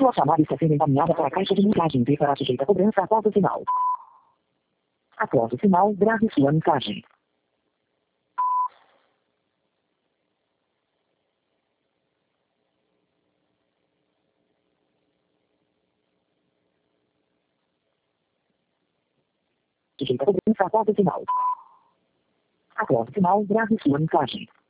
Sua chamada está sendo encaminhada para a caixa de mensagem e será sujeita a cobrança após o sinal. Após o sinal, grave sua mensagem. Sujeita a cobrança após o sinal. Após o sinal, grave sua mensagem.